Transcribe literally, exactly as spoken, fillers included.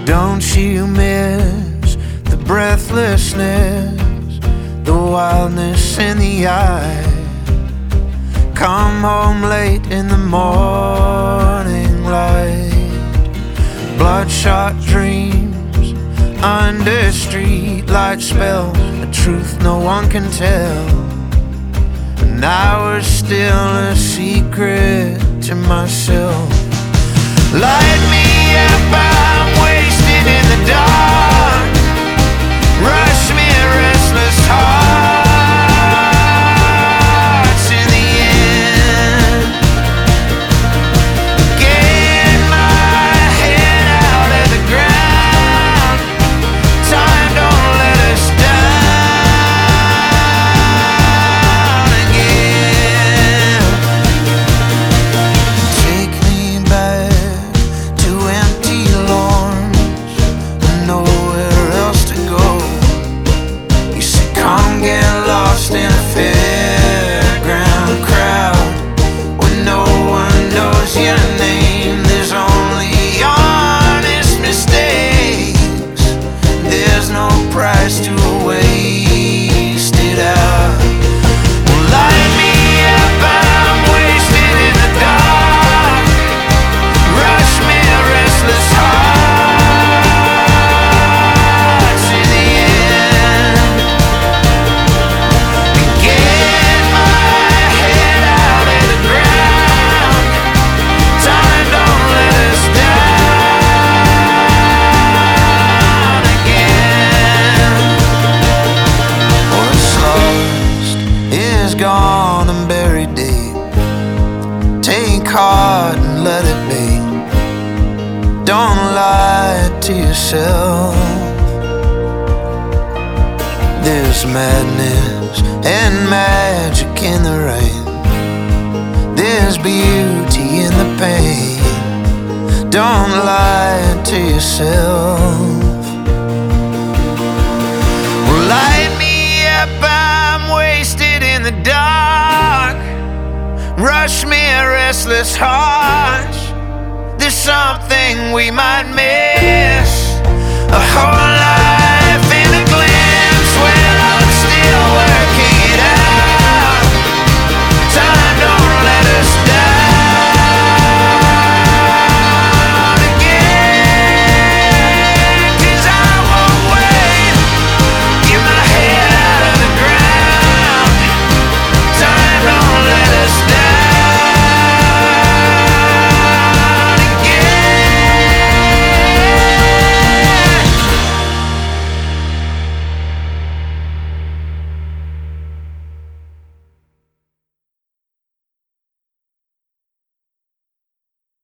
Don't you miss the breathlessness, the wildness in the eye? Come home late in the morning light, bloodshot dreams under streetlight spells, a truth no one can tell. And I was still a secret to myself. Light me up, I'm wasted in the dark. Rush me a restless heart to the end. Get my head out of the ground. Time don't let us down again. Take me back to empty lawns and nowhere else to go. You said come get lost in a fairground crowd when no one knows your name. There's only honest mistakes. There's no price to waste it out. Well, light me up, I'm wasted in the dark. Rush me a restless heart to the end. And get my head out of the ground. Time don't let us down again. What's lost is gone and buried deep. Take heart and let it be. Don't lie to yourself. There's madness and magic in the rain. There's beauty in the pain. Don't lie to yourself. Well, light me up, I'm wasted in the dark. Rush me a restless heart. There's something we might